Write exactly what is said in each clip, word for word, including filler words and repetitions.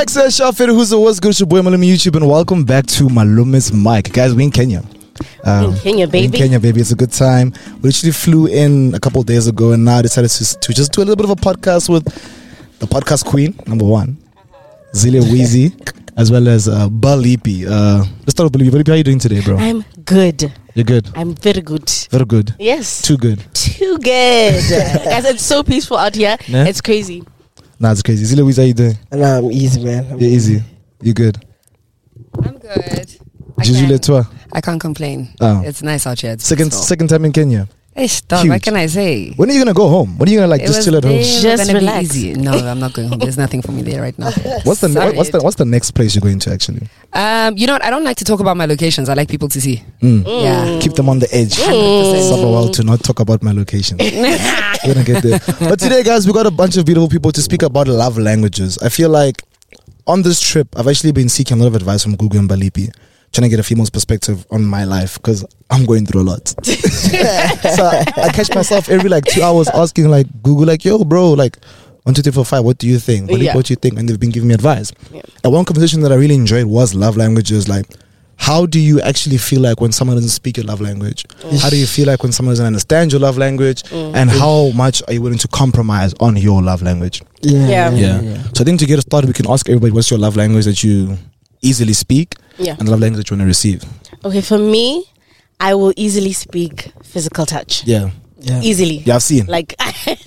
Access Shafir, who's the what's good? It's your boy Malumi YouTube, and welcome back to Malumi's Mic. Guys, we're in Kenya. Um, in Kenya, baby. In Kenya, baby. It's a good time. We actually flew in a couple of days ago, and now decided to, to just do a little bit of a podcast with the podcast queen, number one, Zile Wheezy, as well as uh, Balipi. Uh, let's start with Balipi. Balipi, how are you doing today, bro? I'm good. You're good? I'm very good. Very good? Yes. Too good? Too good. Guys, it's so peaceful out here. Nah? It's crazy. Nah, it's crazy. Zile Wheezy, how you doing? Nah, I'm easy, man. I'm You're easy. You're good? I'm good. I, Juju can, I can't complain. Oh. It's nice out here. It's second peaceful. second time in Kenya. Hey, stop. What can I say? When are you gonna go home? When are you gonna like it just chill at home? Just relax. Easy. No, I'm not going home. There's nothing for me there right now. What's the ne- what's the what's the next place you're going to actually? Um, you know what? I don't like to talk about my locations. I like people to see. Mm. Mm. Yeah, keep them on the edge. Mm. Suffer well to not talk about my location. We're gonna get there. But today, guys, we got a bunch of beautiful people to speak about love languages. I feel like on this trip, I've actually been seeking a lot of advice from Google and Balipi, trying to get a female's perspective on my life because I'm going through a lot. So I, I catch myself every like two hours asking like Google, like, yo, bro, like one, two, three, four, five, what do you think? What, yeah. do, what do you think? And they've been giving me advice. Yeah. And one conversation that I really enjoyed was love languages. Like, how do you actually feel like when someone doesn't speak your love language? Mm. How do you feel like when someone doesn't understand your love language? Mm. And how much are you willing to compromise on your love language? Yeah. Yeah. yeah. yeah. So I think to get started, we can ask everybody, what's your love language that you easily speak? Yeah. And the love language that you want to receive? Okay, for me, I will easily speak physical touch. Yeah. Yeah. Easily. Yeah, I've seen. Like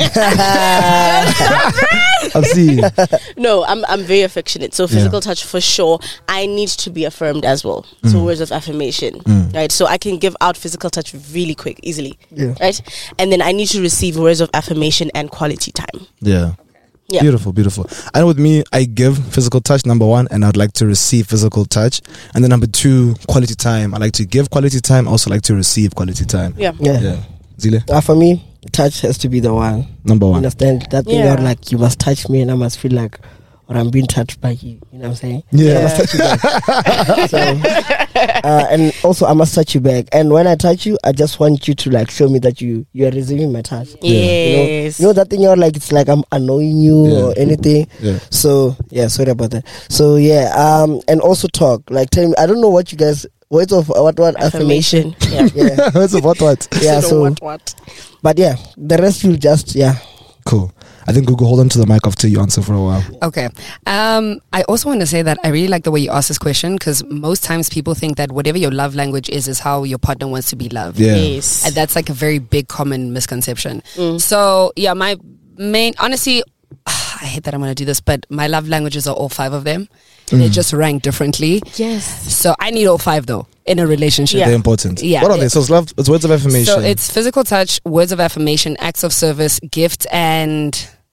I've seen. No, I'm I'm very affectionate. So physical yeah. touch for sure. I need to be affirmed as well. Mm. So words of affirmation. Mm. Right. So I can give out physical touch really quick, easily. Yeah. Right. And then I need to receive words of affirmation and quality time. Yeah. Yeah. Beautiful, beautiful. I know with me, I give physical touch, number one, and I'd like to receive physical touch. And then number two, quality time. I like to give quality time, also like to receive quality time. Yeah. Yeah. yeah. Zile? Uh, for me, touch has to be the one. Number one. You understand? That thing yeah. where like you must touch me and I must feel like or I'm being touched by you. You know what I'm saying? Yeah. I must touch you back. so, uh, and also I must touch you back. And when I touch you, I just want you to like show me that you you are receiving my touch. Yes. You know, you know that thing you're like it's like I'm annoying you yeah. or anything. Yeah. So yeah, sorry about that. So yeah, um, and also talk. Like tell me, I don't know what you guys. Words of what what affirmation. affirmation. Yeah. yeah. Words of what what. Yeah. So, so what what. But yeah, the rest will just yeah. Cool. I think Google, hold on to the mic after you answer for a while. Okay. Um, I also want to say that I really like the way you ask this question because most times people think that whatever your love language is, is how your partner wants to be loved. Yeah. Yes. And that's like a very big common misconception. Mm. So yeah, my main, honestly, I hate that I'm going to do this, but my love languages are all five of them. Mm. They just rank differently. Yes. So I need all five though in a relationship. Yeah. They're important. Yeah. What are they? So it's love. It's words of affirmation. So it's physical touch, words of affirmation, acts of service, gift, and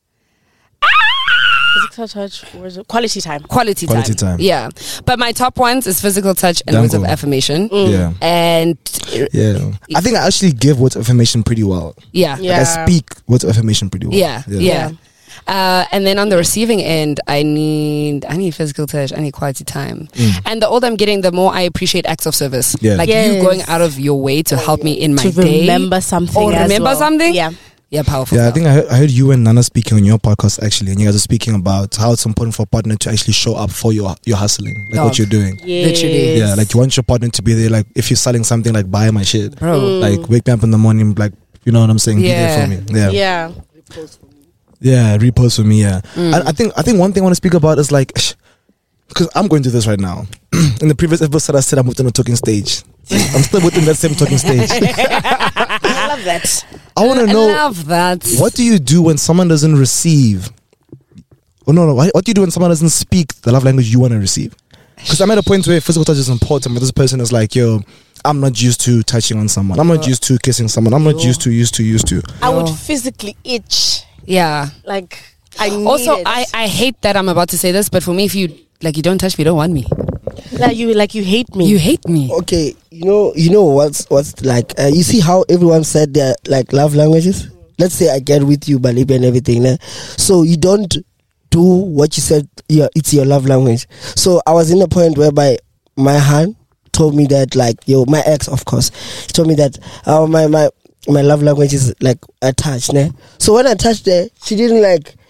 physical touch, words of quality time. Quality, quality time. time. Yeah. But my top ones is physical touch and Damn words cool. of affirmation. Mm. Yeah. And yeah. I think I actually give words of affirmation pretty well. Yeah. yeah. Like I speak words of affirmation pretty well. Yeah. Yeah. yeah. Uh, and then on the receiving end, I need I need physical touch, I need quality time. Mm. And the older I'm getting, the more I appreciate acts of service. Yeah. Like yes. you going out of your way to help me in my to day. remember something. Or remember well. something? Yeah. Yeah, powerful. Yeah, stuff. I think I heard, I heard you and Nana speaking on your podcast actually, and you guys are speaking about how it's important for a partner to actually show up for your your hustling, like Dog. what you're doing. Yes. Literally. Yeah, like you want your partner to be there. Like if you're selling something, like buy my shit, bro. Mm. Like wake me up in the morning, like you know what I'm saying. Yeah. Be there for me. Yeah. Yeah. Yeah, repost for me. Yeah, Mm. I, I think I think one thing I want to speak about is like, because I'm going through this right now. In the previous episode, I said I moved on a talking stage. I'm still within that same talking stage. I love that. I want to know. I love that. What do you do when someone doesn't receive? Oh no, no. What do you do when someone doesn't speak the love language you want to receive? Because I'm at a point where physical touch is important, but this person is like, yo, I'm not used to touching on someone. I'm not used to kissing someone. I'm not used to, used to, used to. I would physically itch. Yeah. Like, I need Also, it. I, I hate that I'm about to say this, but for me, if you, like, you don't touch me, you don't want me. Like, you, like, you hate me. You hate me. Okay, you know, you know what's what's like. Uh, you see how everyone said their like love languages. Let's say I get with you, Balipi and everything. Né? So you don't do what you said. Yeah, it's your love language. So I was in a point whereby my hand told me that, like, yo, my ex, of course, told me that uh, my my my love language is like a touch. Né? So when I touched her, she didn't like.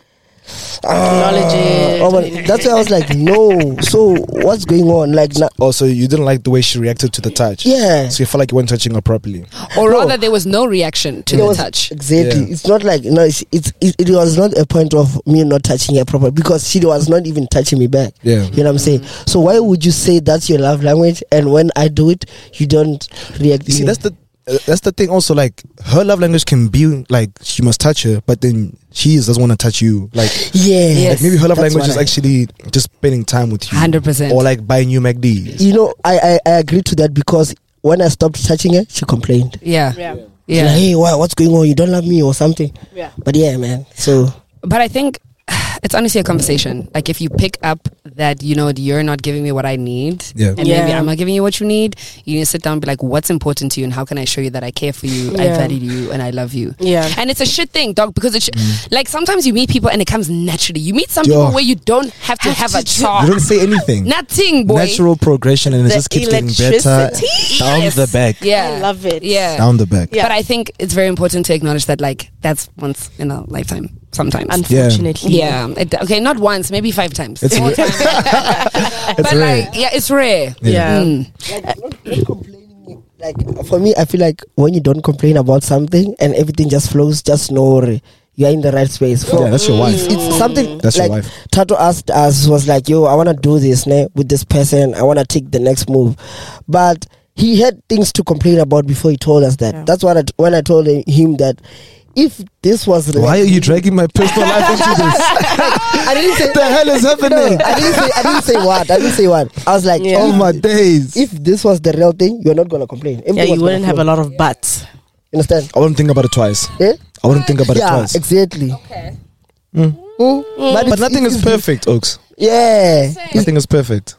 Acknowledge it. Oh, but that's why I was like, no. So what's going on? Like, na- Also, you didn't like the way she reacted to the touch. yeah. So you felt like you weren't touching her properly. Or No. rather, there was no reaction to There the was- touch. Exactly. Yeah. It's not like no. It's, it's it, it was not a point of me not touching her properly because she was not even touching me back. Yeah. You know what I'm saying? So why would you say that's your love language and when I do it, you don't react? You see, that's the uh, that's the thing. Also, like her love language can be like she must touch her, but then she doesn't want to touch you. Like, yeah. Yes. like maybe her love That's language what is I- actually just spending time with you, one hundred percent. or like buying you McD. You know, I, I I agree to that because when I stopped touching her, she complained. Yeah. Yeah. She's Yeah. like, hey, why, what's going on? You don't love me or something. Yeah. But yeah, man. So But I think it's honestly a conversation. Like if you pick up that, you know, you're not giving me what I need, Yeah. and maybe Yeah. I'm not giving you what you need, you need to sit down and be like, what's important to you and how can I show you that I care for you, I Yeah. value you, and I love you. Yeah. And it's a shit thing, dog, because it's like sometimes you meet people and it comes naturally. You meet some Yo. people where you don't have to have, Have a to do- You talk. don't say anything. Nothing, boy. Natural progression, and it The just keeps getting better electricity. down Yes. the back. Yeah. I love it. Yeah. Down the back. Yeah. But I think it's very important to acknowledge that, like, that's once in a lifetime, sometimes. Unfortunately. yeah. It, okay, not once, maybe five times. It's More rare. time. It's but, rare. like, yeah, it's rare. Yeah. Mm. like, not, not complaining. Like for me, I feel like when you don't complain about something and everything just flows, just know you are in the right space. For, Yeah, that's your wife. It's, it's something That's your like wife. Tato asked us was like, "Yo, I want to do this ne, with this person. I want to take the next move," but he had things to complain about before he told us that. Yeah. That's what I, when I told him that if this was like, Why are you dragging my personal life into this? I didn't say What the hell is happening? No, I didn't say I didn't say what. I didn't say what. I was like, Yeah. Oh my days. if this was the real thing, you're not gonna complain. Yeah, Everything you was wouldn't gonna have a flow. lot of butts. Understand? I wouldn't think about it twice. Eh? I wouldn't think about it Yeah, twice. exactly. Okay. Mm. But, it's- nothing is it's- perfect, Oaks. Yeah. Nothing is perfect.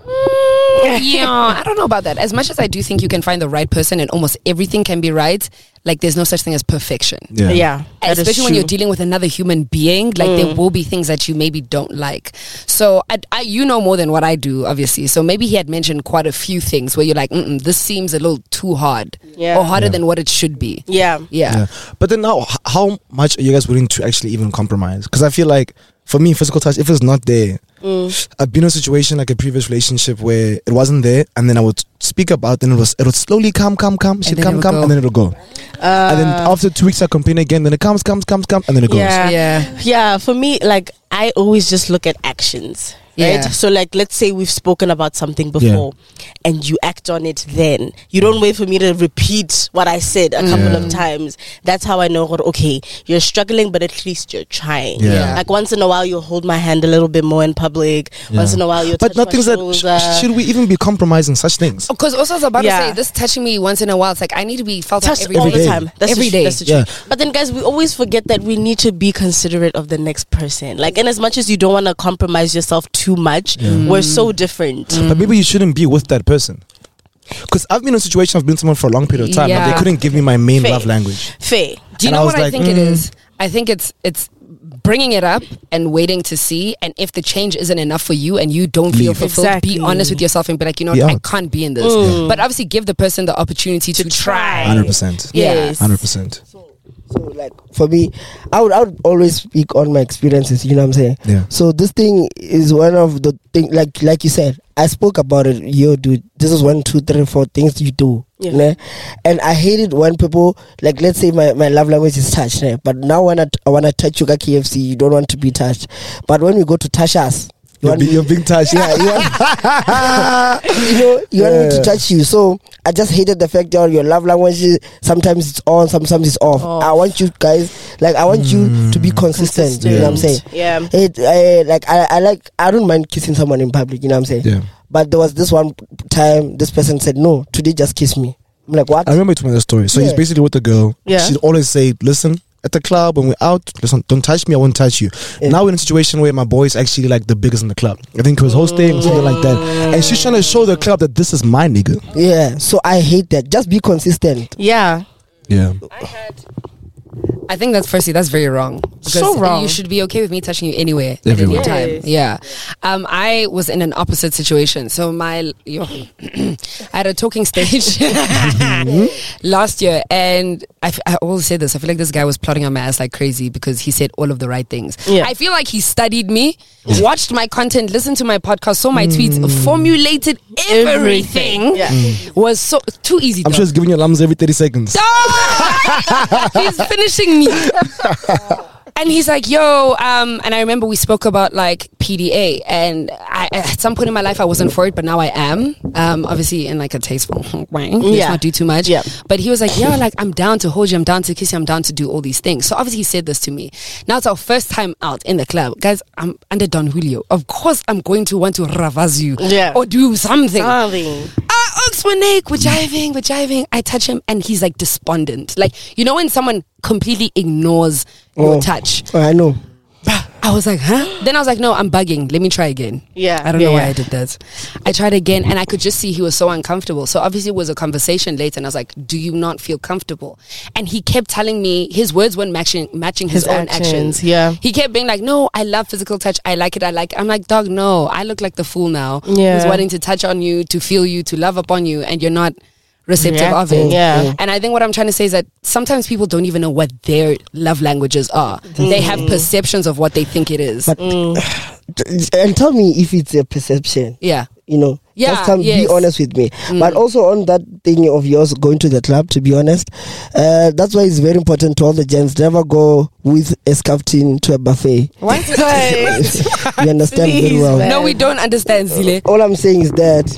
Yeah, I don't know about that. As much as I do think you can find the right person and almost everything can be right, like there's no such thing as perfection. Yeah. Yeah. that is Especially when you're true. dealing with another human being, like there will be things that you maybe don't like. So I, I, you know more than what I do, obviously. So maybe he had mentioned quite a few things where you're like, Mm-mm, this seems a little too hard, Yeah. or harder Yeah. than what it should be. Yeah. Yeah, Yeah. But then now, h- how much are you guys willing to actually even compromise? Because I feel like, for me, physical touch, if it's not there, I've been in a situation like a previous relationship where it wasn't there, and then I would speak about, and it was it would slowly come, come, come, she'd then come, it would come, go. and then it'll go. and then after two weeks, I complain again, then it comes, comes, comes, comes, and then it goes. Yeah. Yeah. Yeah. For me, like, I always just look at actions. Right? Yeah. So, like, let's say we've spoken about something before and you act on it then. You don't wait for me to repeat what I said a couple Yeah. of times. That's how I know, okay, you're struggling, but at least you're trying. Yeah. Like, once in a while, you'll hold my hand a little bit more in public. Once Yeah. in a while, you'll But touch my nothing's that. shoulder. Sh- should we even be compromising such things? Because also I was about Yeah. to say, this touching me once in a while, it's like I need to be felt Touch on every all Every the day. time. That's Every the, day. That's the Yeah. truth. But then, guys, we always forget that we need to be considerate of the next person. Like, and as much as you don't want to compromise yourself too much, we're so different. But maybe you shouldn't be with that person. Because I've been in a situation, I've been with someone for a long period of time, and Yeah. they couldn't give me my main Fair. love language. Fair. Do you And I know was what I like, think it mm. is? I think it's it's bringing it up and waiting to see, and if the change isn't enough for you and you don't feel Leave. fulfilled, Exactly. be honest with yourself and be like, you know, Be what, I out. can't be in this. Mm. But obviously, give the person the opportunity to, try. one hundred percent. Yes. one hundred percent. So like for me, I would I would always speak on my experiences. You know what I'm saying? Yeah. So this thing is one of the thing. Like like you said, I spoke about it. Yo, dude, this is one, two, three, four things you do. Yeah. Ne? And I hate it when people like, let's say my, my love language is touch, ne? But now when I, t- I want to touch you at K F C, you don't want to be touched. But when we go to touch us, you You're, want be, me- you're being touched. yeah, you want, you know, you want me to Yeah. touch you. So I just hated the fact that your love language is- sometimes it's on, sometimes it's off. Off. I want you guys, like, I want you to be consistent. You know what I'm saying? Yeah. It, I, like, I, I like, I don't mind kissing someone in public. You know what I'm saying? Yeah. But there was this one time, this person said, "No, today just kiss me." I'm like, what? I remember you told me that story. So he's Yeah. basically with the girl. Yeah. She'd always say, listen, at the club, when we're out, listen, don't touch me, I won't touch you. Yeah. Now we're in a situation where my boy is actually like the biggest in the club. I think he was hosting or something like that. And she's trying to show the club that this is my nigga. Yeah. So I hate that. Just be consistent. Yeah. Yeah. I had I think that's firstly that's very wrong. Because So wrong. You should be okay with me touching you anywhere, Everywhere. at any Yes. time. Yeah. Um, I was in an opposite situation. So my, yo, I had a talking stage last year, and I, f- I always say this. I feel like this guy was plotting on my ass like crazy because he said all of the right things. Yeah. I feel like he studied me, watched my content, listened to my podcast, saw my tweets, formulated everything. Everything. Yeah. Was so too easy. I'm though. sure he's giving you alarms every thirty seconds. He's finishing me. And he's like, yo, um, and I remember we spoke about like P D A, and I, at some point in my life I wasn't for it, but now I am. Um, obviously in like a tasteful way. Let's Yeah. not do too much. Yeah. But he was like, yeah, like I'm down to hold you, I'm down to kiss you, I'm down to do all these things. So obviously he said this to me. Now it's our first time out in the club. Guys, I'm under Don Julio. Of course I'm going to want to ravaz you. Yeah. Or do something. Something. Ah, Ox Winnick, we're jiving, we're jiving. I touch him and he's like despondent. Like, you know when someone completely ignores your Oh. touch? Oh, I know. I was like, huh? Then I was like, no, I'm bugging. Let me try again. Yeah, I don't yeah, know why yeah. I did that. I tried again and I could just see he was so uncomfortable. So obviously it was a conversation later and I was like, do you not feel comfortable? And he kept telling me his words weren't matching, matching his, His own actions, actions. yeah. He kept being like, no, I love physical touch. I like it. I like it. I'm like, dog, no. I look like the fool now. Yeah. Who's wanting to touch on you, to feel you, to love upon you, and you're not receptive of Reacting, it. yeah. And I think what I'm trying to say is that sometimes people don't even know what their love languages are. They have perceptions of what they think it is. But and tell me if it's a perception. yeah. You know, Yeah, just tell, be yes. honest with me. But also on that thing of yours going to the club, to be honest, uh, that's why it's very important to all the gents never go with a scaftin to a buffet. What? You understand very Please, well. man. No, we don't understand, Zile. All I'm saying is that.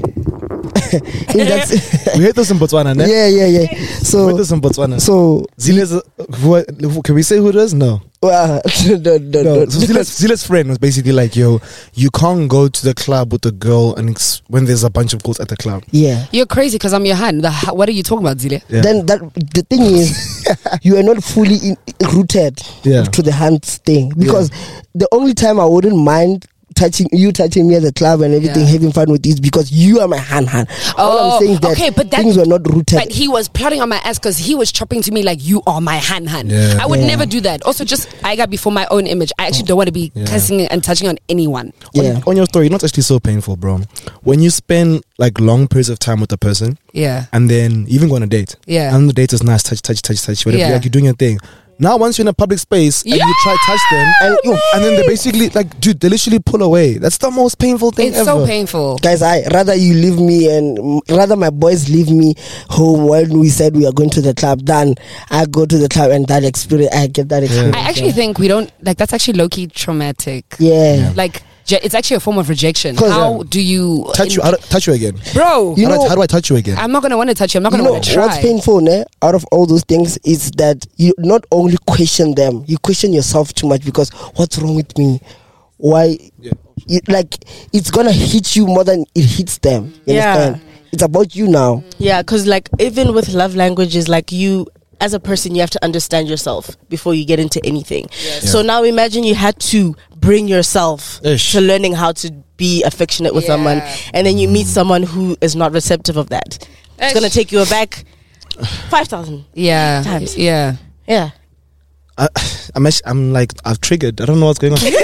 in that We hate this in Botswana, ne? yeah, yeah, yeah. We hate So, this in Botswana. so, Zile's, uh, who, who, can we say who it is? No. well, no, no, no, No. no. So Zile's, Zile's friend was basically like, yo, you can't go to the club with a girl and ex- when there's a bunch of girls at the club. Yeah. You're crazy because I'm your hand. The, what are you talking about, Zile? Yeah. Then that the thing is, you are not fully in, rooted Yeah. to the hands thing because the only time I wouldn't mind touching you touching me at the club and everything, Yeah. having fun with is because you are my hand hand. All Oh, I'm saying is that, okay, but that- things were not rooted. But he was plotting on my ass because he was chopping to me like, you are my hand hand. Yeah. I would Yeah. never do that. Also, just, I got before my own image. I actually don't want to be Yeah. kissing and touching on anyone. yeah. On, on your story, you know what's actually so painful, bro? When you spend like long periods of time with a person Yeah. and then you even go on a date. Yeah. And the date is nice, touch, touch, touch, touch, whatever. Yeah. Like you're doing your thing. Now, once you're in a public space and Yeah, you try to touch them, and, yo, and then they basically, like, dude, they literally pull away. That's the most painful thing It's ever. so painful. Guys, I rather you leave me and mm, rather my boys leave me home when we said we are going to the club than I go to the club and that experience. I get that experience. I actually think we don't, like, that's actually low-key traumatic. yeah. yeah. Like, je- it's actually a form of rejection. 'Cause, How um, do you... Touch you, how do- touch you again. Bro, You how, do know- I, how do I touch you again? I'm not going to want to touch you. I'm not You going to know want to try. what's painful, ne? Out of all those things, is that you not only question them, you question yourself too much because what's wrong with me? Why? Yeah. It, like it's gonna hit you more than it hits them. You Yeah. understand? It's about you now. Yeah, because like even with love languages, like you as a person, you have to understand yourself before you get into anything. So Yeah. now imagine you had to bring yourself Ish. to learning how to be affectionate with Yeah. someone, and then you meet someone who is not receptive of that. It's Ish. gonna take you aback five thousand Yeah. Times. Yeah. Yeah. I, I'm, actually, I'm like, I've triggered. I don't know what's going on. You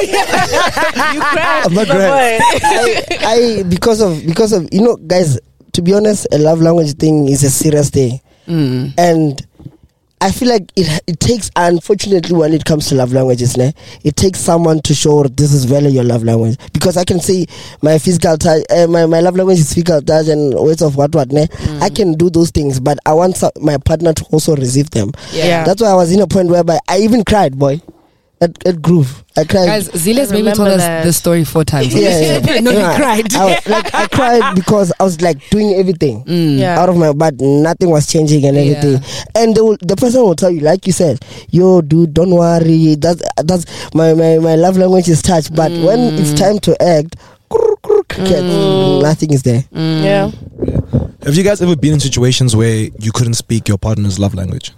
cried. I'm not my great. boy. I, I because of because of you know, guys. To be honest, a love language thing is a serious thing, Mm. and I feel like it it takes, unfortunately, when it comes to love languages, ne, it takes someone to show this is really your love language. Because I can say my physical touch, uh, my, my love language is physical touch and words of what what, ne. Mm. I can do those things, but I want so- my partner to also receive them. Yeah. That's why I was in a point whereby I even cried, boy, at, at Groove. I cried. Guys, Zile's I maybe told remember us that. this story four times. Yeah, yeah. No, Yeah. he cried. I, was, like, I cried because I was like doing everything Mm. Yeah. out of my, but nothing was changing and everything. Yeah. And they will, the person will tell you, like you said, yo, dude, don't worry. That's that's my my, my love language is touch. But Mm. when it's time to act, cricket, nothing is there. Mm. Yeah. Have you guys ever been in situations where you couldn't speak your partner's love language?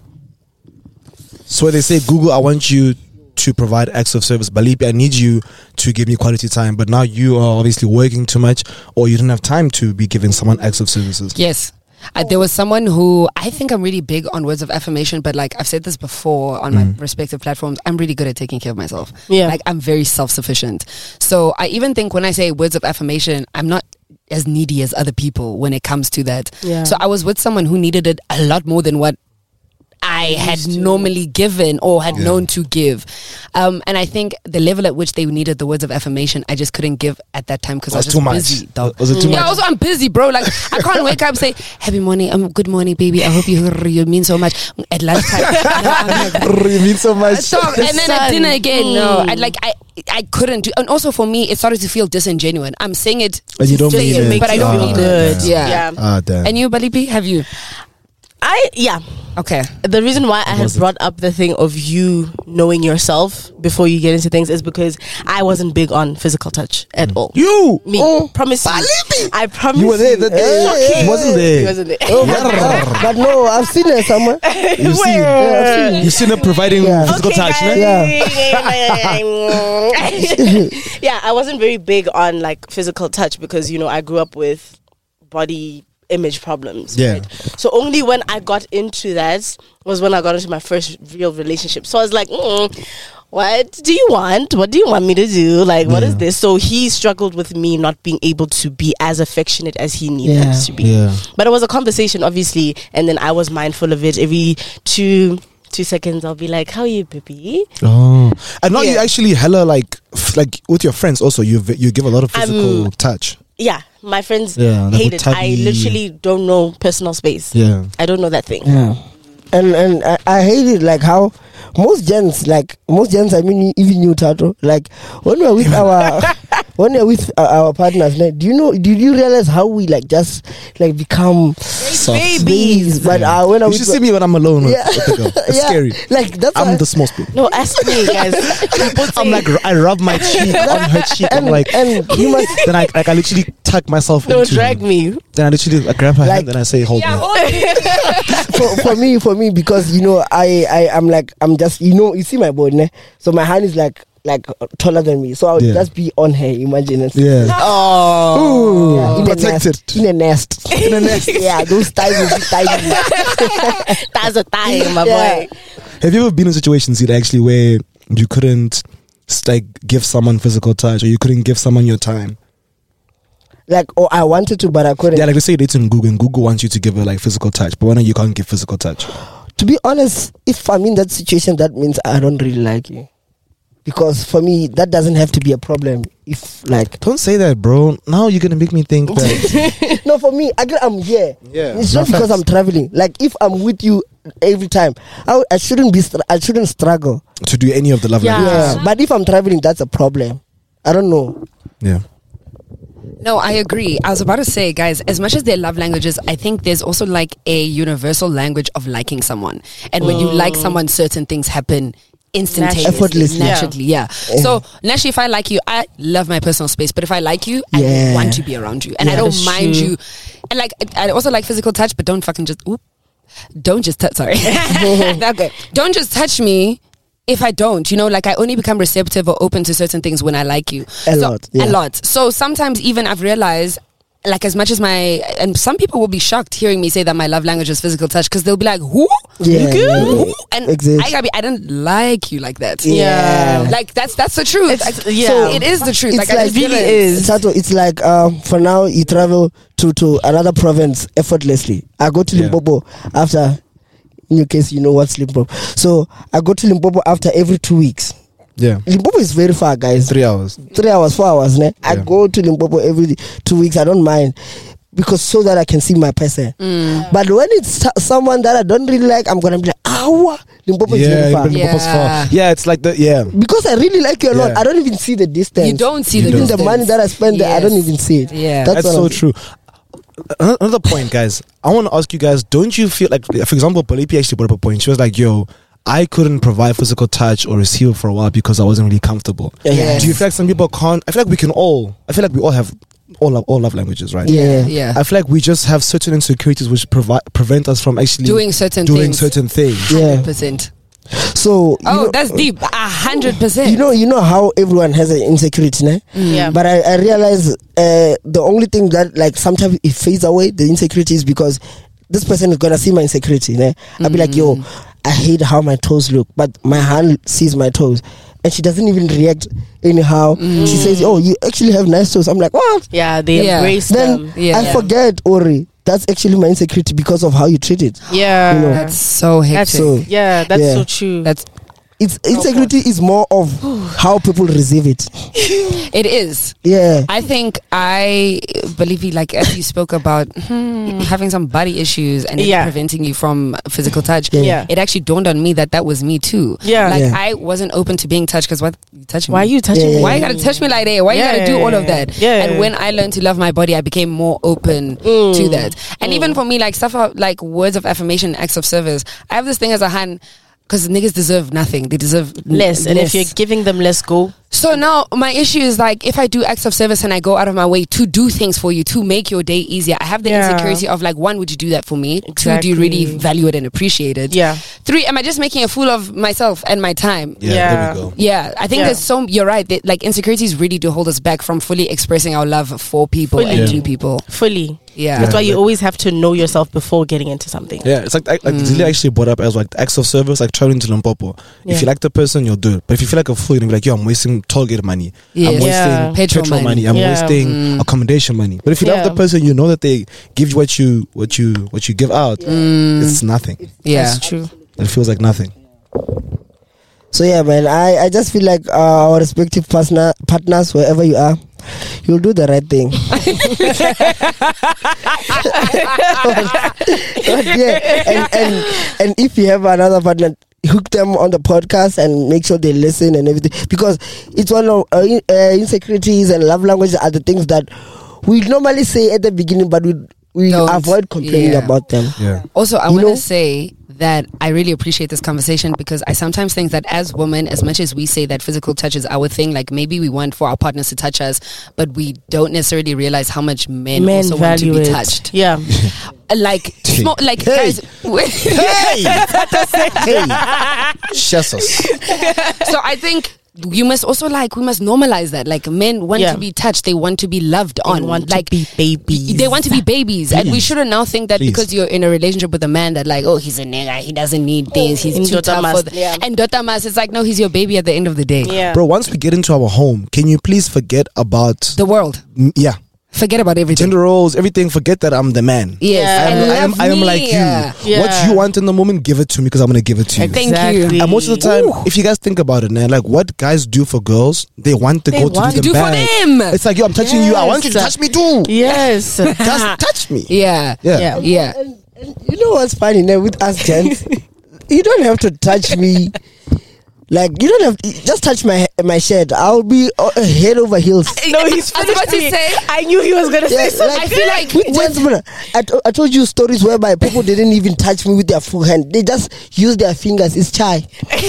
So where they say, Google, I want you to provide acts of service. Balipi, I need you to give me quality time. But now you are obviously working too much, or you don't have time to be giving someone acts of services. Yes. Uh, there was someone who I think I'm really big on words of affirmation, but like I've said this before on Mm. my respective platforms, I'm really good at taking care of myself. Yeah. Like I'm very self-sufficient. So I even think when I say words of affirmation, I'm not as needy as other people when it comes to that. Yeah. So I was with someone who needed it a lot more than what I had normally given or had Yeah. known to give. Um, and I think the level at which they needed the words of affirmation, I just couldn't give at that time because I was Was just too much. busy. Dog. Was it too Yeah, much? also I'm busy, bro. Like I can't wake up and say, happy morning, um, good morning, baby. I hope you you mean so much at lunchtime. No, I'm like, You mean so much. Stop. The And then at sun. dinner again, no. Mm. I like I I couldn't do, and also for me, it started to feel disingenuine. I'm saying it, And you don't just mean to it. make- but I don't Ah, mean good. it. Yeah. Yeah. Ah, damn. And you, Balipi, have you? I yeah. Okay. The reason why I had was it? brought up the thing of you knowing yourself before you get into things is because I wasn't big on physical touch at all. You. Me, Oh, promise you. I promise You were there that day. Hey, You wasn't He there. wasn't there. Oh, but, but no, I've seen it somewhere. You see, Where? you seen her providing Yeah. physical Okay, touch, guys. ne? Yeah, I wasn't very big on like physical touch because you know I grew up with body image problems. Yeah. Right? So only when I got into that was when I got into my first real relationship. So I was like, mm, what do you want? What do you want me to do? Like, what is Yeah. this? So he struggled with me not being able to be as affectionate as he needed Yeah. to be. Yeah. But it was a conversation, obviously, and then I was mindful of it. Every two two seconds, I'll be like, "How are you, baby?" Oh, and now you Yeah. actually hella like f- like with your friends also. You v- you give a lot of physical Um, touch. Yeah, my friends Yeah, like hate with it. I tabby. literally don't know personal space. Yeah. I don't know that thing. Yeah. And and I, I hate it like how most gents like most gents I mean even you Tato like when we're with our when we're with our, our partners like, do you know did you realize how we like just like become Soft. babies but uh, when I You with should see me when I'm alone with, Yeah. with the girl. It's Yeah. scary. like that's I'm why- the small spit. No, ask me, guys. People I'm say- like I rub my cheek on her cheek. I'm and, like and you must then I like I literally tuck myself no, into drag her. me. Then I literally I grab her Like- hand and I say hold me. for, for me for me because you know I I am like I'm just you know you see my body ne? So my hand is like like taller than me so I would Yeah. just be on her imagine it. Yeah. Oh, Yeah, in protected. a nest. In a nest. In a nest. Yeah, those ties will be tiny. that's a time, my Yeah. boy. Have you ever been in situations Zita, actually where you couldn't like give someone physical touch or you couldn't give someone your time? Like, oh, I wanted to, but I couldn't. Yeah, like let's say it's in Google and Google wants you to give her like physical touch, but when you can't give physical touch. To be honest, if I'm in that situation, that means I don't really like you. Because for me, that doesn't have to be a problem. If like, Don't say that, bro. Now you're gonna make me think that. no, for me, I, I'm here. Yeah, it's no not because facts. I'm traveling. Like, if I'm with you every time, I, I shouldn't be. str- I shouldn't struggle. to do any of the love Yeah. languages. Yeah, but if I'm traveling, that's a problem. I don't know. Yeah. No, I agree. I was about to say, guys, as much as they're love languages, I think there's also like a universal language of liking someone. And when you like someone, certain things happen instantaneously, Effortlessly. naturally. Yeah. So, naturally, if I like you, I love my personal space. But if I like you, Yeah. I want to be around you. And I Yeah, don't that's mind true. you. And like, I also like physical touch, but don't fucking just, oop. Don't just touch, sorry. Okay. Don't just touch me. If I don't, you know, like I only become receptive or open to certain things when I like you. A So- lot, yeah. A lot. So sometimes even I've realized, like as much as my, and some people will be shocked hearing me say that my love language is physical touch because they'll be like, who? Yeah, Who? yeah, Who? yeah. And Exactly. I gotta be, I don't like you like that. Yeah. Like that's, that's the truth. It's- Like, yeah. so it is the truth. It's Like, I like just really didn't- is. Sato, it's like um, for now you travel to, to another province effortlessly. I go to Yeah. Limpopo after, in your case, you know what's Limpopo. So I go to Limpopo after every two weeks. Yeah. Limpopo is very far, guys. Three hours. Three hours, four hours. Ne? I Yeah. go to Limpopo every two weeks. I don't mind because so that I can see my person. Mm. But when it's t- someone that I don't really like, I'm gonna be like, ah, Limpopo is Yeah, very far. Limpopo's Yeah. far. Yeah, it's like the yeah. Because I really like you a lot, Yeah. I don't even see the distance. You don't see You the don't. Even the distance. money that I spend there, I don't Yes. even see it. Yeah. That's, That's what so I'm- true. Ano- Another point, guys. I want to ask you guys, don't you feel like, for example, Polipi actually brought up a point. She was like, yo, I couldn't provide physical touch or receive for a while because I wasn't really comfortable. Yes. Do you feel like some people can't? I feel like we can all, I feel like we all have all love, all love languages, right? Yeah. Yeah. I feel like we just have certain insecurities which provide prevent us from actually Doing certain doing things. certain things. Yeah. one hundred percent. So you Oh, know, that's deep. A hundred percent. you know, you know how everyone has an insecurity, ne? Yeah. But I, I realize uh, the only thing that like sometimes it fades away, the insecurity is because this person is gonna see my insecurity. Ne? I'll be like, yo, I hate how my toes look, but my hand sees my toes. And she doesn't even react anyhow. Mm. She says, oh, you actually have nice toes. I'm like, what? Yeah, they Yeah. embrace Then them. Yeah. I forget, Ori, that's actually my insecurity because of how you treat it. Yeah. You know. That's so hectic. That's So, yeah, that's yeah. so true. That's It's insecurity is more of how people receive it. it is. Yeah. I think I believe you, like as you spoke about hmm, having some body issues and it Yeah. preventing you from physical touch. Yeah. Yeah. It actually dawned on me that that was me too. Yeah. Like Yeah. I wasn't open to being touched because what you touching Why are me? you touching Yeah, me? yeah, Why you gotta touch me like that? Why Yeah, you gotta do all of yeah, that? yeah. And when I learned to love my body, I became more open Mm. to that. And even for me, like stuff out- like words of affirmation, acts of service. I have this thing as a hand. Because niggas deserve nothing. They deserve n- Less, and if you're giving them less, go. So now my issue is like if I do acts of service and I go out of my way to do things for you to make your day easier, I have the Yeah. insecurity of like, one, would you do that for me? Two, do Exactly. you really value it and appreciate it? Yeah. Three, am I just making a fool of myself and my time? Yeah, Yeah. there we go. Yeah, I think Yeah. there's so, you're right, that like insecurities really do hold us back from fully expressing our love for people Fully. and Yeah. to people. Fully. Yeah. That's why you but- always have to know yourself before getting into something. Yeah, it's like like, like Zilli actually brought up as like acts of service, like traveling to Limpopo. Yeah. If you like the person, you'll do it. But if you feel like a fool, you'll be like, yo, I'm wasting toll gate money. I'm Yes. wasting Yeah. petrol, Petrol money. money. I'm Yeah. wasting Mm. accommodation money. But if you love Yeah. the person, you know that they give you what you what you what you give out. It's nothing. Yeah. That's true. It feels like nothing. So yeah, man, I, I just feel like uh, our respective partner, partners, wherever you are, you'll do the right thing. But yeah, and, and and if you have another partner, hook them on the podcast and make sure they listen and everything, because it's one of uh, in- uh, insecurities and love languages are the things that we normally say at the beginning, but we we Don't. avoid complaining Yeah. about them. Yeah. Also, I You want know- to say that I really appreciate this conversation because I sometimes think that as women, as much as we say that physical touch is our thing, like maybe we want for our partners to touch us, but we don't necessarily realize how much men, Men also want to value be it. touched. Yeah. Uh, Like, small, like Hey. guys. Hey! Hey! Jesus. So I think you must also like we must normalize that. Like men want Yeah. to be touched, they want to be loved They on. want like to be babies. They want to be babies, and we Please. shouldn't now think that Please. because you're in a relationship with a man that like, oh, he's a nigga, he doesn't need this, he's In too Dota tough Mas, for the, yeah. and Dota Mas, it's like no, he's your baby at the end of the day. Yeah. Bro, once we get into our home, can you please forget about The world, mm, yeah, forget about everything. gender roles, everything, forget that I'm the man. Yes, Yeah. I am, and I am, love I am me. like you. Yeah. What you want in the moment, give it to me because I'm gonna give it to you. Thank Exactly. you. And most of the time, if you guys think about it, man, like what guys do for girls, they want to They go to want do to the do for bag. them. It's like, yo, I'm touching you. I want you to Yes. touch me too. Yes. Just touch me. Yeah, Yeah. Yeah. yeah. And, and you know what's funny now with us gents? You don't have to touch me. Like, you don't have to just touch my my shirt. I'll be uh, head over heels. No, he's I was about finished to me. say- I knew he was gonna Yeah, say something. I feel like with gentlemen, I, to- I told you stories whereby people didn't even touch me with their full hand. They just use their fingers. It's chai.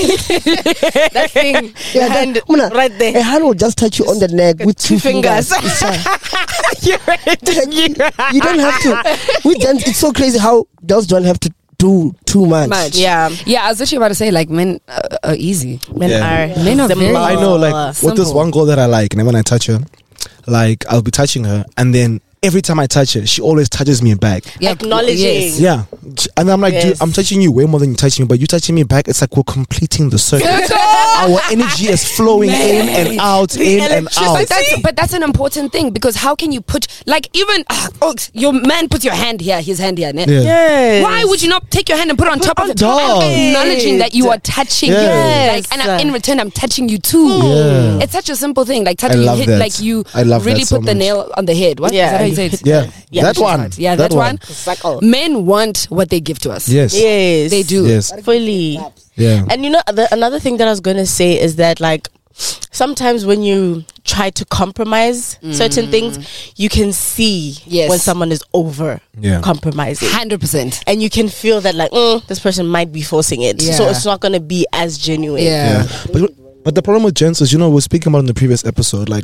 that thing. Yeah, Yeah, hand that- Muna, right A there. hand will just touch you on the neck with two, Two fingers. It's chai. You're right. You don't have to. With gents, it's so crazy how girls don't have to do too much. Much. Yeah. Yeah, I was actually about to say like men uh, are easy. Men Yeah. are. Men are simple. very- I know, like, with this Simple. one girl that I like, and then when I touch her, like, I'll be touching her, and then every time I touch her, she always touches me back. Yeah, Acknowledging. yes. Yeah. And I'm like, dude, Yes. I'm touching you way more than you touching me, but you touching me back, it's like we're completing the circle. Our energy is flowing in and out, The in and electricity. out. But that's but that's an important thing because how can you put like even uh, oh, your man puts your hand here, his hand here. ne? Yeah. Yes. Why would you not take your hand and put it on top on of it? top. Acknowledging that you are touching Yeah. me. Yes. Like, and I'm, in return, I'm touching you too. Yeah. It's such a simple thing. Like touching, I you love hit, that. like you I love really that so put the much. nail on the head. What? Yeah, Is that how you you say hit it? Yeah. Yeah, that which is one. Yeah, that, one. Circle. Men want what they give to us. Yes. Yes. They do. Yes. Fully. Yeah. And you know, the, another thing that I was going to say is that, like, sometimes when you try to compromise certain things, you can see Yes. when someone is over Yeah. compromising. Hundred percent. And you can feel that, like, mm, this person might be forcing it. So Yeah. it's not going to be as genuine. Yeah. Yeah. But but the problem with gents is, you know, we were speaking about in the previous episode, like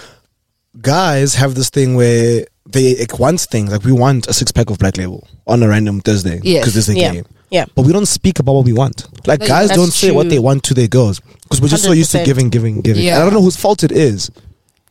guys have this thing where they like, want things like we want a six pack of Black Label on a random Thursday because Yes. there's a Yeah. game. Yeah. But we don't speak about what we want. Like No, guys that's don't say what true. they want to their girls because we're just so used to one hundred percent. giving, giving, giving. Yeah. And I don't know whose fault it is.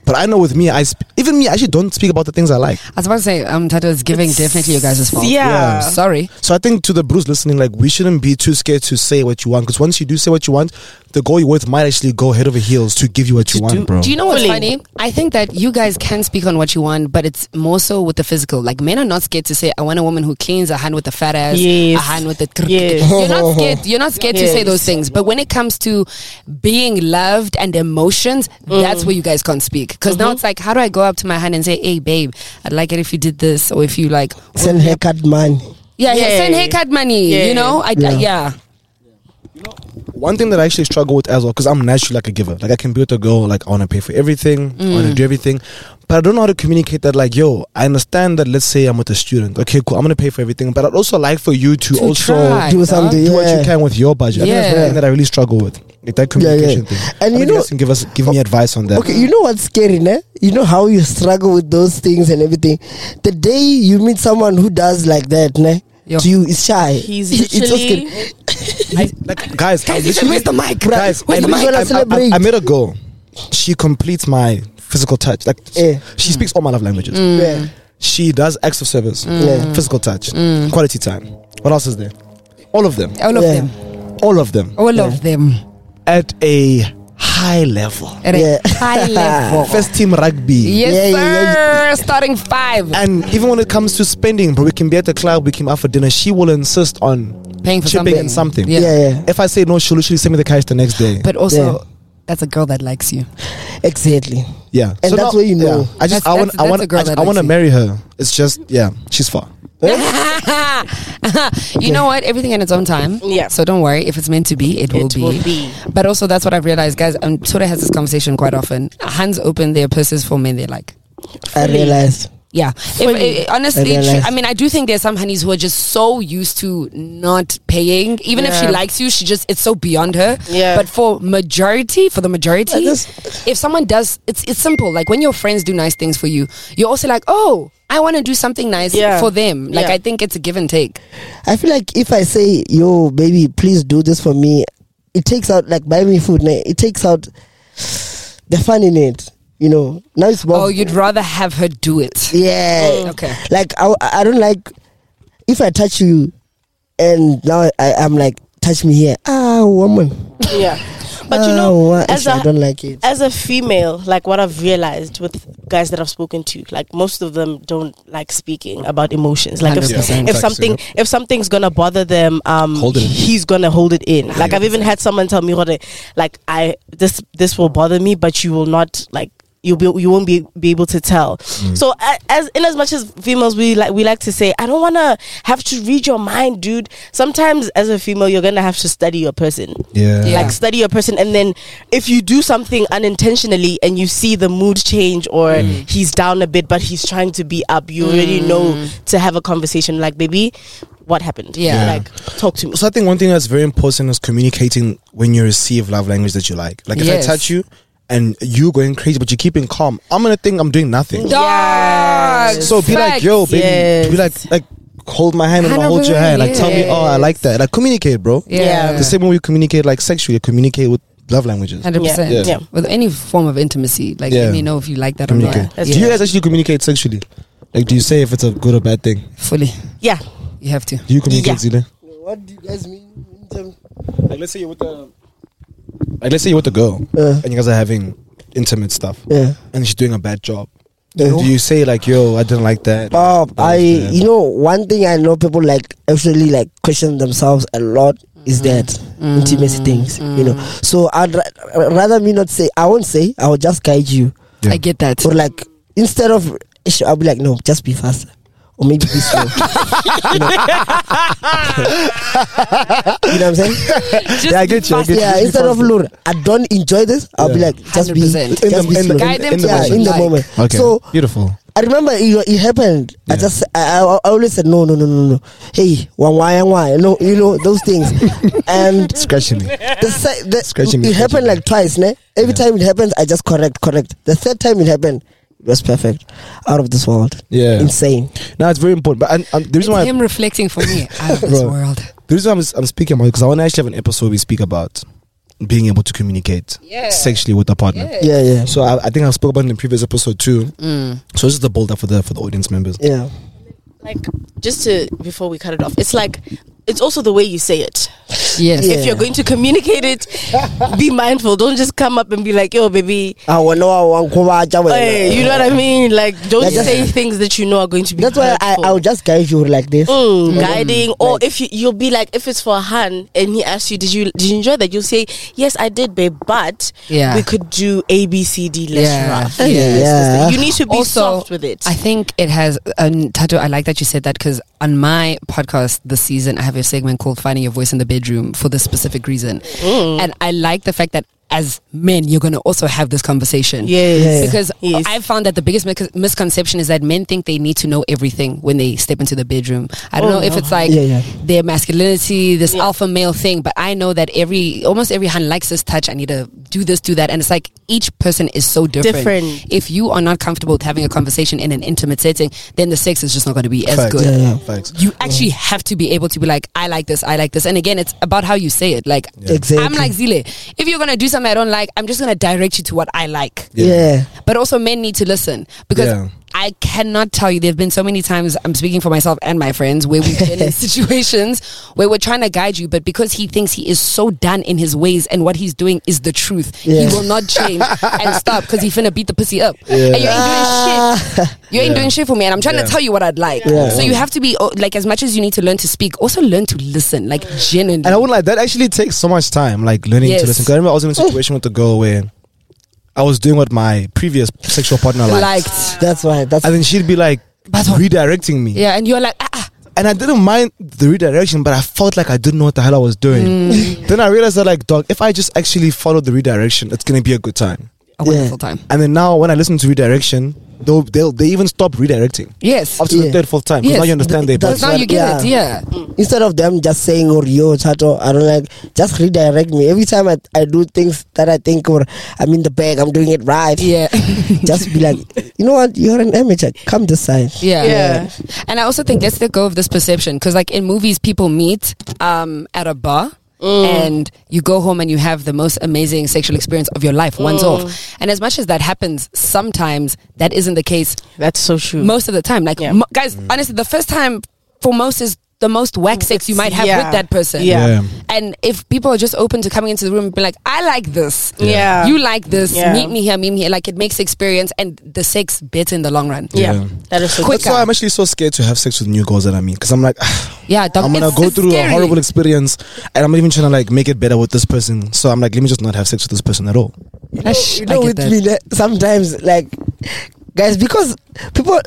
But I know with me, I sp- even me, I actually don't speak about the things I like. I was about to say, um, Tato is giving definitely you guys' fault. Yeah. Yeah. Sorry. So I think to the Bruce listening, like we shouldn't be too scared to say what you want, because once you do say what you want, the girl you're with might actually go head over heels to give you what you want, do, bro. do you know what's Fully. funny? I think that you guys can speak on what you want, but it's more so with the physical. Like men are not scared to say, I want a woman who cleans, a hand with a fat ass, Yes. a hand with the krk. Yes. You're not scared. You're not scared to say Yes. those things. But when it comes to being loved and emotions, that's where you guys can't speak. Because now it's like, how do I go up to my hand and say, hey babe, I'd like it if you did this, or if you like Send haircut money. yeah, yeah, Yeah. send haircut money. Yeah. You know, I, Yeah. I, yeah. One thing that I actually struggle with as well, because I'm naturally like a giver. Like I can be with a girl, like I want to pay for everything, I want to do everything, but I don't know how to communicate that. Like, yo, I understand that. Let's say I'm with a student. Okay, cool. I'm gonna pay for everything, but I'd also like for you to, To also try. Do dog. something. do Yeah. what you can with your budget. I think that's Yeah. the thing that I really struggle with. Like that communication thing. And I you think know- guys can give us give me advice on that. Okay, you know what's scary, ne? You know how you struggle with those things and everything. The day you meet someone who does like that, ne? Yo. To you is shy. He's It's so literally scary. I, like guys, I Guys, literally- where's the mic? guys, Where's I, the mic? I, We're gonna I, I, celebrate. I met a girl. She completes my physical touch. Like Yeah. she speaks all my love languages. Yeah. She does acts of service, Yeah. physical touch, quality time. What else is there? All of them. All of Yeah. them. All of them. All of them. At a high level. At Yeah. a high level. First team rugby. Yes, Yeah, yeah, sir. Starting five. And even when it comes to spending, bro, we can be at the club, we can out for dinner. She will insist on Paying for chipping something. in something. Yeah. Yeah, yeah. If I say no, she'll literally send me the cash the next day. But also, Yeah. that's a girl that likes you. Exactly. yeah, And that's where you know. yeah. I just That's- I want that's- I want that's a girl I, just- that I want to likes you. marry her. It's just yeah, she's far. You know what? Everything in its own time. Yeah. So don't worry. If it's meant to be, it will, It be. will be. But also, that's what I've realized, guys. Um, Tura has this conversation quite often. Hands open their purses for men they like. I realized. Yeah. If, Fully. eh, honestly, I tr- realize. I mean, I do think there's some honeys who are just so used to not paying. Even if she Yeah. likes you, she just, it's so beyond her. Yeah. But for majority, for the majority, I just- if someone does, it's it's simple. Like when your friends do nice things for you, you're also like, oh, I want to do something nice Yeah. for them. Like Yeah. I think it's a give and take. I feel like if I say, yo, baby, please do this for me, it takes out, like, buy me food, ne? It takes out the fun in it. You know, now it's more. Oh, you'd rather have her do it. Yeah. Okay. Like, I, I don't like, if I touch you and now I, I'm like, touch me here. Ah, woman. Yeah. But you Ah, know, what? as I a don't like it. as a female, like what I've realized with guys that I've spoken to, like most of them don't like speaking about emotions. Like if, one hundred percent. if something if something's gonna bother them, um, Hold it in. he's gonna hold it in. Like I've even had someone tell me, "Rode, like I this this will bother me, but you will not like." You'll be, you won't be, be able to tell. So a- as in as much as females, we like we like to say, I don't want to have to read your mind, dude. Sometimes as a female, you're gonna have to study your person. Yeah. Yeah. Like study your person, and then if you do something unintentionally and you see the mood change or he's down a bit but he's trying to be up, you already know to have a conversation like, baby, what happened? Yeah. Like, talk to me. So I think one thing that's very important is communicating when you receive love language that you like. Like if Yes. I touch you and you going crazy but you're keeping calm, I'm gonna think I'm doing nothing. Dog. So be like, Facts. yo, baby, Yes. be like, like hold my hand and I'll hold your hand. Like tell me, oh, I like that. Like communicate, bro. Yeah. The same way we communicate like sexually, communicate with love languages. Hundred percent. Yeah. Yeah. With any form of intimacy, like Yeah. let me know if you like that or Communicate. not. That's Do you guys actually communicate sexually? Like, do you say if it's a good or bad thing? Fully, Yeah. you have to. Do you communicate, Yeah. Zile? What do you guys mean? in terms- Like, let's say you're with the, like, let's say you're with a girl Uh, and you guys are having intimate stuff, yeah. and she's doing a bad job. Yeah. Do you say like, yo, I didn't like that? Bob, That was I, bad. you know, one thing I know people like actually like question themselves a lot is that intimacy things, you know. So I'd ra- rather me not say, I won't say, I will just guide you. Yeah. I get that. Or like, instead of, I'll be like, no, just be faster. Or maybe be slow. you, know? You know what I'm saying? Just Yeah, I get you, I fast- get you. Yeah, Just be instead of, faster. look, I don't enjoy this, I'll be Yeah. like, just be, one hundred percent. just In the- be in the- slow. Guide them in to the yeah, what in you the like. moment. Okay, So beautiful. I remember it, it happened. I Yeah. just I, I, I always said no no no no no. Hey, why why why? No, you know those things. And Scratching me. the, se- the Scratching me, it happened scratching me. like twice. Ne? Every Yeah. time it happens, I just correct correct. The third time it happened, it was perfect, out of this world. Yeah. Insane. No, it's very important. But and, and the It's reason why him reflecting for me out of this Bro. world. the reason I'm, I'm speaking about it because I want to actually have an episode we speak about being able to communicate Yeah. sexually with the partner. Yeah. Yeah, yeah, So I, I think I spoke about it in the previous episode too. Mm. So this is the build up for the for the audience members. yeah. Like, just to, before we cut it off, it's like, it's also the way you say it. Yes. Yeah. If you're going to communicate it, be mindful. Don't just come up and be like, yo, baby. I want to know. Hey, you know what I mean? Like, don't Yeah, just- say things that you know are going to be That's why I, hurtful. I'll just guide you like this. Mm, guiding, or Like- if you, you'll be like, if it's for Han and he asks you, did you did you enjoy that? You'll say, yes, I did, babe, but Yeah. we could do A, B, C, D less Yeah. rough. Yeah. Yes, Yeah. you need to be Also, soft with it. I think it has. Um, Tato, I like that you said that because on my podcast this season, I have a segment called "Finding Your Voice in the Bedroom" for this specific reason, Mm. and I like the fact that as men, you're going to also have this conversation. Yes. Yeah. Because Yes. I've found that the biggest mis- misconception is that men think they need to know everything when they step into the bedroom. I don't Oh, know if no. it's like Yeah, yeah. their masculinity, this Yeah. alpha male thing, but I know that every, almost every hand likes this touch. I need to do this, do that. And it's like each person is so different. Different. If you are not comfortable with having a conversation in an intimate setting, then the sex is just not going to be as Facts. good. Yeah, yeah. Facts. You actually have to be able to be like, I like this, I like this. And again, it's about how you say it. Like, Exactly. I'm like Zile. If you're going to do something I don't like, I'm just going to direct you to what I like. Yeah. But also, men need to listen because Yeah. I cannot tell you. There have been so many times, I'm speaking for myself and my friends, where we've been in situations where we're trying to guide you, but because he thinks he is so done in his ways and what he's doing is the truth, Yeah. he will not change and stop because he finna beat the pussy up. And you ain't doing shit. You ain't Yeah. doing shit for me, and I'm trying Yeah. to tell you what I'd like. Yeah. So you have to be oh, like, as much as you need to learn to speak, also learn to listen, like genuinely. And I wouldn't like that. Actually takes so much time, like learning Yes. to listen. 'Cause I remember I was in a situation with a girl where I was doing what my previous sexual partner liked, Liked. That's right. That's and then she'd be like But- redirecting me. Yeah, and you're like, ah, ah. And I didn't mind the redirection, but I felt like I didn't know what the hell I was doing. Mm. Then I realized that, like, dog, if I just actually follow the redirection, it's gonna be a good time. a wonderful time. And then now, when I listen to redirection, they'll they'll they even stop redirecting Yes. after the Yeah. third, fourth time. 'Cause Yes. now you understand their That's Because now what- you get yeah. it, yeah. instead of them just saying, or yo, Tato, I don't like, just redirect me. Every time I, I do things that I think, or I'm in the bag, I'm doing it right. Yeah. Just be like, you know what, you're an amateur, come this side. Yeah. Yeah. And I also think let's let go of this perception because, like, in movies, people meet um, at a bar. And you go home and you have the most amazing sexual experience of your life once off. And as much as that happens, sometimes that isn't the case That's so true. most of the time. Like, Yeah. mo- guys, honestly, the first time for most is the most whack sex you might have Yeah. with that person. Yeah. Yeah. And if people are just open to coming into the room and be like, I like this. Yeah. You like this. Yeah. Meet me here, meet me here. Like, it makes the experience and the sex better in the long run. Yeah. Yeah. That is so Quick. That's why I'm actually so scared to have sex with new girls that I meet, because I'm like, Yeah, dog, I'm gonna it's- go it's through scary. a horrible experience, and I'm not even trying to like make it better with this person. So I'm like, let me just not have sex with this person at all. Ash, You I know, get with that. me, like, sometimes, like, guys, because people,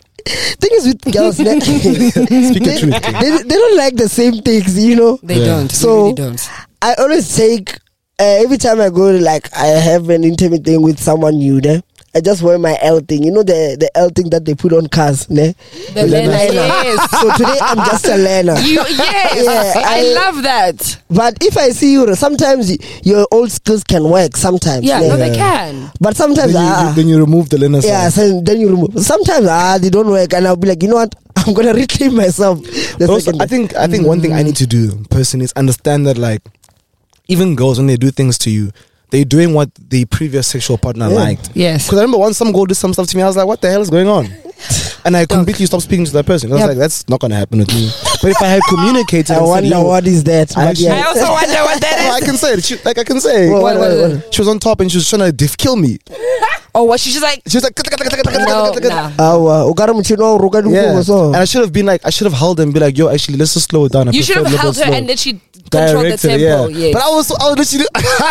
thing is with girls, like, Speak they, the truth. they, they don't like the same things, you know. They Yeah. don't. So- they really don't. I always take uh, every time I go, like, I have an intimate thing with someone new, ne? I just wear my L thing, you know, the the L thing that they put on cars, ne? The learner, yes. So today I'm just a learner. You, yes. Yeah, I, I- love that. But if I see you, sometimes y- your old skills can work. Sometimes, Yeah, ne? no, they can. But sometimes, Then you, ah, you, then you remove the linen yeah, side. so then you remove. Sometimes ah, they don't work, and I'll be like, you know what? I'm gonna reclaim myself. The But also, second I think I think one thing I need to do personally is understand that, like, even girls, when they do things to you, they're doing what the previous sexual partner Yeah. liked. Yes. Because I remember once some girl did some stuff to me, I was like, what the hell is going on? And I completely stopped speaking to that person. I was Yep. like, that's not going to happen with me. But if I had communicated I and said, wonder yo, what is that. I But actually- yeah. I also wonder what that well, I is. can say it. She, like, I can say. What, what, what, what? She was on top and she was trying to diff kill me. Oh, what? She's just like, She was like, no, nah. Awa, ukara mchino uruka duko yeah. so. And I should have been like, I should have held her and be like, yo, actually, let's just slow it down. I You should prefer have a little held her slow. and then she controlled the Director, tempo. yeah. Yes. But I was, so, I was literally,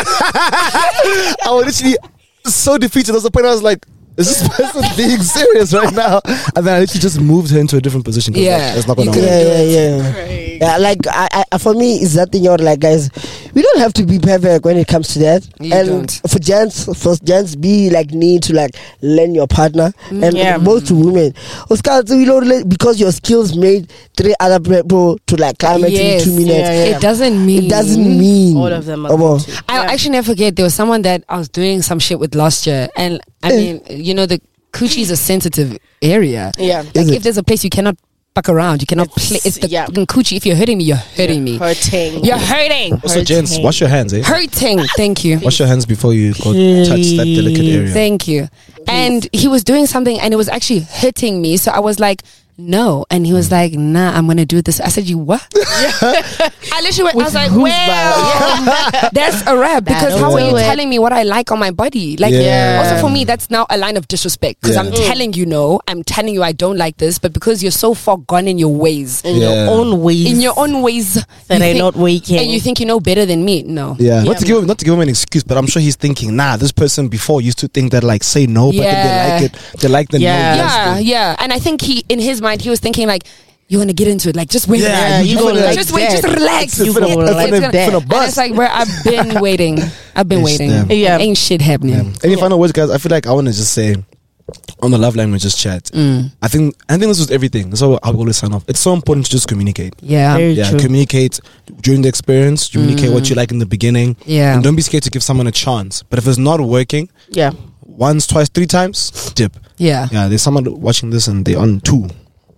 I was literally so defeated. There was a point I was like, is this person being serious right now? And then I literally just moved her into a different position. 'cause, Yeah. like, that's not You going to could've- work. Yeah, yeah, yeah. Yeah, like I, I, for me, is that thing you're like, guys, we don't have to be perfect when it comes to that. You and don't. for gents, for gents, be like need to like learn your partner, and Yeah. both to women. Oscar, you know, like, because your skills made three other people to like climax Yes. in two minutes. Yeah, yeah. It doesn't mean. It doesn't mean All of them are Obo. going to. I'll Yeah. actually never forget. There was someone that I was doing some shit with last year, and I Eh. mean, you know, the coochie is a sensitive area. Yeah. Is Like, it? if there's a place you cannot fuck around. You cannot It's- play. It's the yeah. fucking coochie. If you're hurting me, you're hurting me. Hurting. You're hurting. Also, gents, wash your hands, eh? Hurting. Thank you. Wash your hands before you go touch that delicate area. Thank you. And he was doing something and it was actually hurting me. So I was like, no. And he was like, nah, I'm going to do this. I said, you what? I literally went, I was like, well, that's a wrap. Because That'll how are you do it. telling me what I like on my body? Like, Yeah. also for me, that's now a line of disrespect. Because Yeah. I'm telling you no, I'm telling you I don't like this. But because you're so far gone in your ways, in Yeah. your own ways. in your own ways, that you are think- not waking. and you think you know better than me. No. Yeah, not to give him, not to give him an excuse, but I'm sure he's thinking, nah, this person before used to think that like say no, but Yeah. then they like it, they like the Yeah. no. yes Yeah, thing. yeah. And I think he, in his mind, he was thinking like, you want to get into it, like just wait, Yeah, you you go finna- like just wait, that. just relax. It's You finna- go it's like finna- that. finna And bust. it's like, where I've been waiting, I've been Yes, waiting. damn. Yeah. Ain't shit happening. Yeah. Any final words, guys? I feel like I want to just say on the love languages chat. Mm. I think I think this was everything. That's how I always sign off. It's so important to just communicate. Yeah, Very Yeah, true. communicate during the experience. Communicate what you like in the beginning. yeah. And don't be scared to give someone a chance. But if it's not working, Yeah. once, twice, three times, dip. yeah. Yeah, there's someone watching this and they're on two.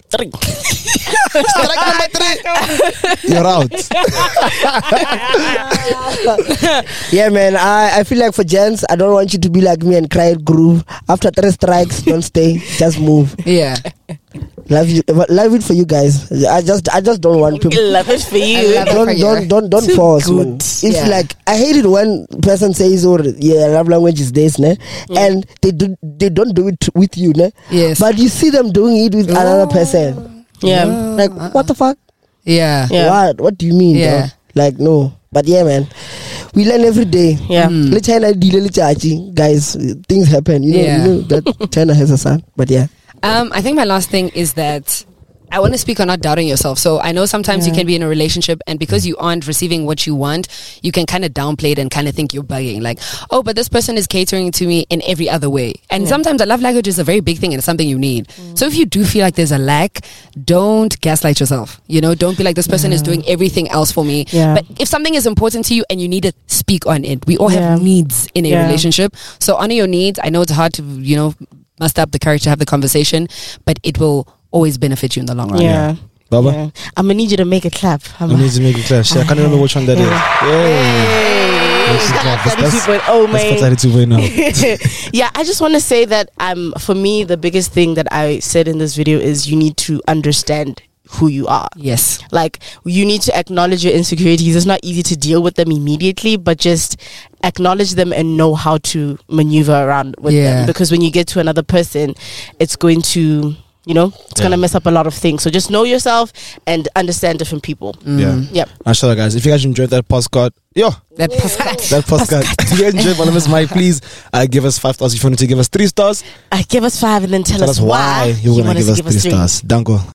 You're out. Yeah, man. I, I feel like for gents, I don't want you to be like me and cry at groove. After three strikes, don't stay. Just move. Yeah. Love you. Love it for you guys. I just I just don't want people. Love it for I you. love it. Don't for you. don't don't don't Too force, good. man. It's Yeah. like I hate it when person says, "Oh, yeah, love language is this," ne? and they do they don't do it with you, ne? Yes. But you see them doing it with another person. Yeah. Like, what the fuck? Yeah. Yeah. What? What do you mean? Yeah. Bro? Like, no. But yeah, man, we learn every day. Yeah. Mm. Let China deal with Chachi. Guys, things happen. You know, Yeah. you know that China has a son. But yeah. Um, I think my last thing is that I want to speak on not doubting yourself. So I know sometimes you can be in a relationship and because you aren't receiving what you want, you can kind of downplay it and kind of think you're bugging. Like, oh, but this person is catering to me in every other way. And sometimes a love language is a very big thing and it's something you need. So if you do feel like there's a lack, don't gaslight yourself. You know, don't be like, this person is doing everything else for me. Yeah. But if something is important to you and you need to speak on it, we all Yeah. have needs in a Yeah. relationship. So honor your needs. I know it's hard to, you know, muster up the courage to have the conversation, but it will always benefit you in the long run. Yeah. Baba, Yeah. I'm gonna need you to make a clap. I'm I need to make it clear. Shit, I can't remember which one that is. Yeah. That's- that's- that's- Oh That's man. fatality way now. Yeah, I just want to say that um for me the biggest thing that I said in this video is you need to understand who you are. Yes. Like you need to acknowledge your insecurities. It's not easy to deal with them immediately, but just acknowledge them and know how to maneuver around with Yeah. them. Because when you get to another person, it's going to, you know, it's Yeah. gonna mess up a lot of things. So just know yourself and understand different people. Yeah. Yep. Mashallah, guys. If you guys enjoyed that postcard, yo, That postcard. that postcard. If you guys enjoyed one of us, Mike, please uh, give us five stars. If you want to give us three stars, Uh, give us five and then tell, tell us why you're you going want to us give us three stars. Danko.